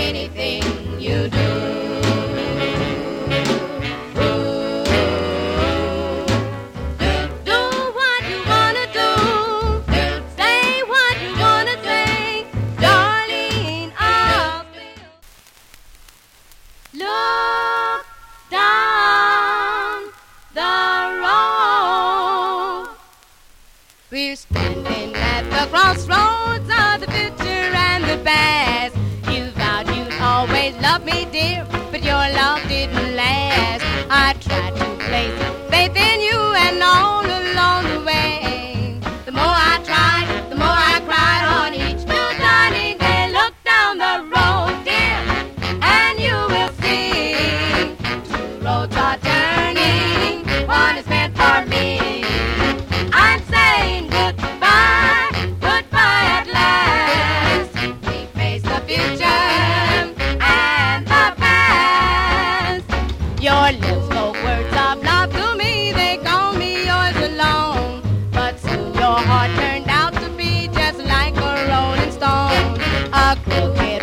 anything you do. Do what you wanna do. Say what you wanna say. Darling, I'll look down the road. We're standing at the crossroads of the future and the past. You vowed you'd always love me, dear, but your love didn't last. I tried to place faith in you, and all along the way, the more I tried, the more I cried on each new turning day. Look down the road, dear, and you will see two roads are turning. One is meant for me. I'm saying goodbye, goodbye at last. We face the future and the past. Your lips spoke words of love to me, they called me yours alone. But soon your heart turned out to be just like a rolling stone. A crooked